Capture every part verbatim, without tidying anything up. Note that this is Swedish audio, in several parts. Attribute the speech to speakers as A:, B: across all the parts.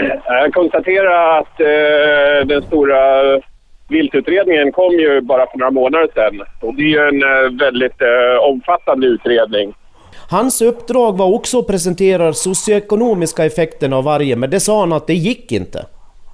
A: Jag konstaterar att eh, den stora viltutredningen kom ju bara för några månader sedan. Och det är ju en eh, väldigt eh, omfattande utredning.
B: Hans uppdrag var också att presentera socioekonomiska effekterna av vargen, men det sa han att det gick inte.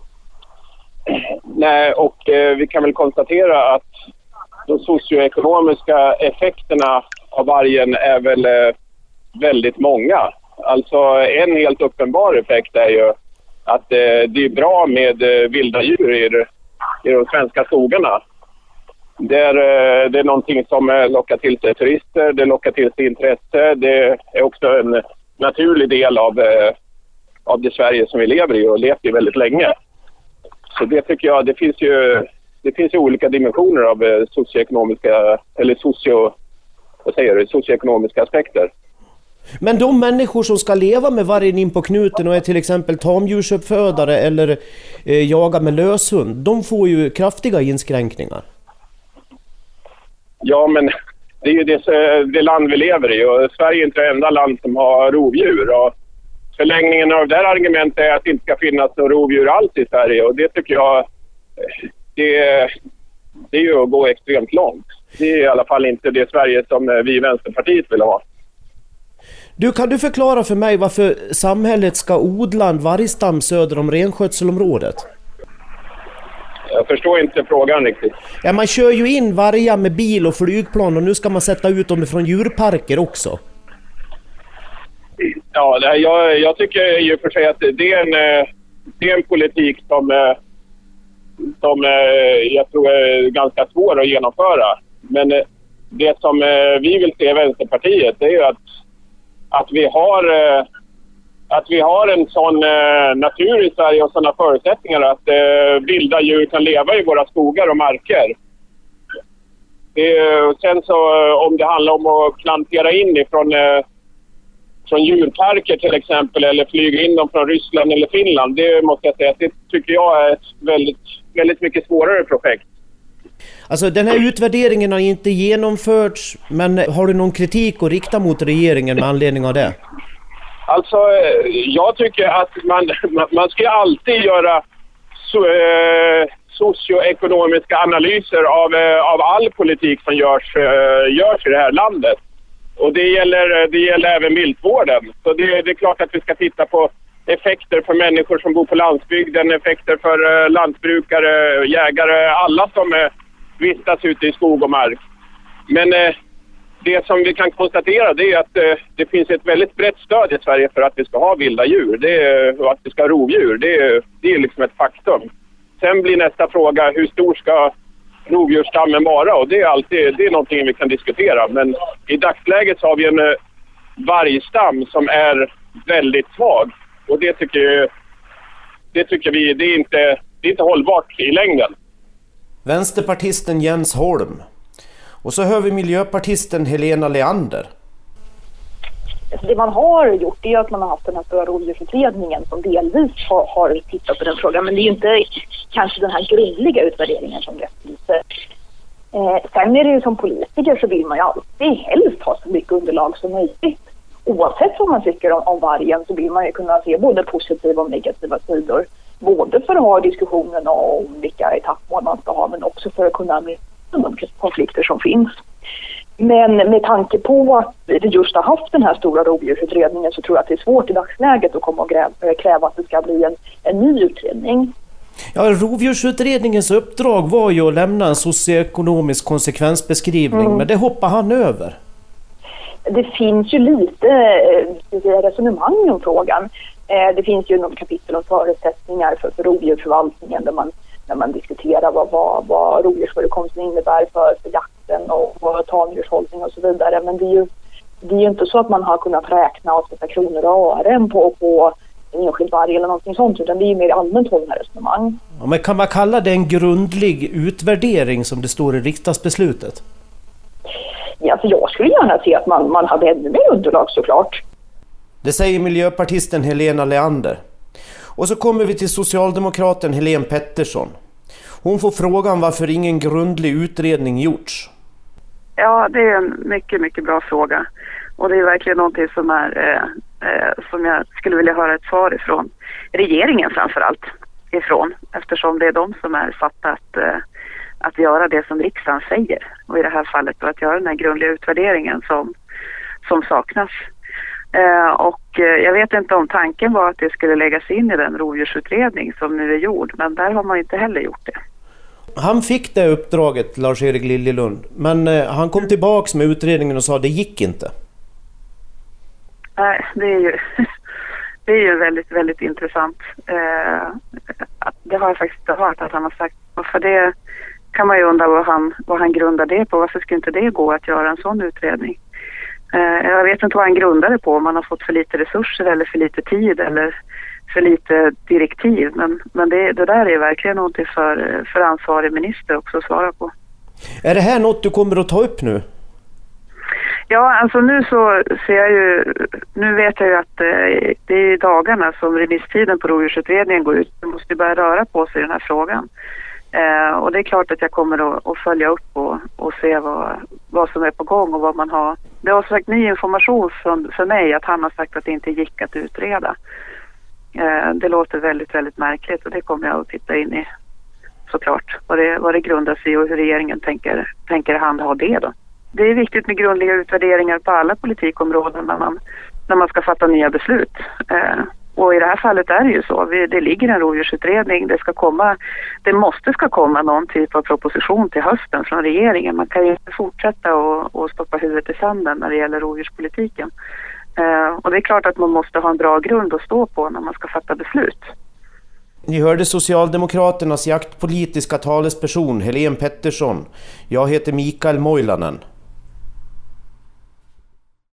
A: Nej, och eh, vi kan väl konstatera att de socioekonomiska effekterna av vargen är väl eh, väldigt många. Alltså en helt uppenbar effekt är ju att eh, det är bra med eh, vilda djur i, i de svenska skogarna. Det är, eh, det är någonting som eh, lockar till sig turister, det lockar till sig intresse. Det är också en naturlig del av, eh, av det Sverige som vi lever i och levt i väldigt länge. Så det tycker jag, det finns ju, det finns ju olika dimensioner av eh, socioekonomiska, eller socio, vad säger du, socioekonomiska aspekter.
B: Men de människor som ska leva med vargen in på knuten och är till exempel tamdjursuppfödare eller eh, jagar med löshund, de får ju kraftiga inskränkningar.
A: Ja, men det är ju det, det land vi lever i och Sverige är inte det enda land som har rovdjur. Och förlängningen av det här argumentet är att det inte ska finnas några rovdjur alls i Sverige och det tycker jag det, det är ju att gå extremt långt. Det är i alla fall inte det Sverige som vi i Vänsterpartiet vill ha.
B: Du, kan du förklara för mig varför samhället ska odla en vargstam söder om renskötselområdet?
A: Jag förstår inte frågan riktigt.
B: Ja, man kör ju in vargar med bil och flygplan och nu ska man sätta ut dem från djurparker också.
A: Ja, det, jag, jag tycker ju för sig att det är en, det är en politik som, som jag tror är ganska svår att genomföra. Men det som vi vill se i Vänsterpartiet är ju att Att vi, har, att vi har en sån natur i Sverige och sådana förutsättningar att vilda djur kan leva i våra skogar och marker. Det, sen så om det handlar om att plantera in ifrån från djurparker till exempel eller flyga in dem från Ryssland eller Finland, det måste jag säga att det tycker jag är ett väldigt, väldigt mycket svårare projekt.
B: Alltså den här utvärderingen har inte genomförts, men har du någon kritik att rikta mot regeringen med anledning av det?
A: Alltså jag tycker att man, man ska alltid göra so, eh, socioekonomiska analyser av, eh, av all politik som görs, eh, görs i det här landet. Och det gäller, det gäller även viltvården. Så det, det är klart att vi ska titta på effekter för människor som bor på landsbygden, effekter för eh, lantbrukare, jägare, alla som eh, vistas ute i skog och mark. Men eh, det som vi kan konstatera det är att eh, det finns ett väldigt brett stöd i Sverige för att vi ska ha vilda djur det är, och att vi ska ha rovdjur. Det är, det är liksom ett faktum. Sen blir nästa fråga hur stor ska rovdjursstammen vara och det är alltid det är någonting vi kan diskutera. Men i dagsläget så har vi en eh, vargstam som är väldigt svag och det tycker, det tycker vi det är, inte, det är inte hållbart i längden.
B: Vänsterpartisten Jens Holm. Och så hör vi miljöpartisten Helena Leander.
C: Det man har gjort är att man har haft den här stora rovdjursutredningen som delvis har, har tittat på den frågan. Men det är ju inte kanske den här grundliga utvärderingen som efterlyser. Eh, sen är det ju som politiker så vill man ju alltid helst ha så mycket underlag som möjligt. Oavsett vad man tycker om, om vargen så vill man ju kunna se både positiva och negativa sidor. Både för att ha diskussionen om vilka etappmål man ska ha men också för att kunna med de konflikter som finns. Men med tanke på att vi just har haft den här stora rovdjursutredningen så tror jag att det är svårt i dagsläget att komma och gräva, kräva att det ska bli en, en ny utredning.
B: Ja, rovdjursutredningens uppdrag var ju att lämna en socioekonomisk konsekvensbeskrivning, mm. men det hoppar han över.
C: Det finns ju lite eh, resonemang om frågan. Eh, det finns ju något kapitel om förutsättningar för, för rovdjursförvaltningen där man, där man diskuterar vad, vad, vad rovdjursförekomsten innebär för, för jakten och, och tamdjurshållning och så vidare. Men det är, ju, det är ju inte så att man har kunnat räkna och sätta kronor och ören på, på en enskild varg eller någonting sånt, utan det är ju mer allmänt hållna resonemang.
B: Ja, men kan man kalla det en grundlig utvärdering som det står i riksdagsbeslutet?
C: Ja, alltså jag skulle gärna se att man, man hade ännu mer underlag såklart.
B: Det säger miljöpartisten Helena Leander. Och så kommer vi till socialdemokraten Helene Pettersson. Hon får frågan varför ingen grundlig utredning gjorts.
D: Ja, det är en mycket, mycket bra fråga. Och det är verkligen någonting som är eh, eh, som jag skulle vilja höra ett svar ifrån regeringen framförallt ifrån, eftersom det är de som är satta att, eh, att göra det som riksdagen säger, och i det här fallet då att göra den här grundliga utvärderingen som, som saknas. Eh, och eh, jag vet inte om tanken var att det skulle läggas in i den rovdjursutredning som nu är gjord, men där har man inte heller gjort det.
B: Han fick det uppdraget, Lars-Erik Liljelund, men eh, han kom tillbaks med utredningen och sa att det gick inte.
D: Nej, det är ju, det är ju väldigt, väldigt intressant. Eh, det har jag faktiskt hört att han har sagt. Och för det kan man ju undra vad han, vad han grundar det på. Varför skulle inte det gå att göra en sån utredning? Eh, jag vet inte vad han grundar det på. Om man har fått för lite resurser eller för lite tid eller för lite direktiv. Men, men det, det där är verkligen något för, för ansvarig minister också att svara på.
B: Är det här något du kommer att ta upp nu?
D: Ja, alltså nu så ser jag ju, nu vet jag ju att eh, det är i dagarna som remisstiden på rovdjursutredningen går ut. Man måste börja röra på sig i den här frågan. Eh, och det är klart att jag kommer att, att följa upp och, och se vad, vad som är på gång och vad man har. Det har sagt ny information för, för mig att han har sagt att det inte gick att utreda. Eh, det låter väldigt, väldigt märkligt, och det kommer jag att titta in i såklart. Vad det, vad det grundar sig och hur regeringen tänker, tänker handha det då. Det är viktigt med grundliga utvärderingar på alla politikområden när man, när man ska fatta nya beslut. Eh, och i det här fallet är det ju så. Vi, det ligger en rovdjursutredning. Det, ska komma, det måste ska komma någon typ av proposition till hösten från regeringen. Man kan ju inte fortsätta och, och stoppa huvudet i sanden när det gäller rovdjurspolitiken. Eh, och det är klart att man måste ha en bra grund att stå på när man ska fatta beslut.
B: Ni hörde Socialdemokraternas jaktpolitiska talesperson Helene Pettersson. Jag heter Mikael Moilanen.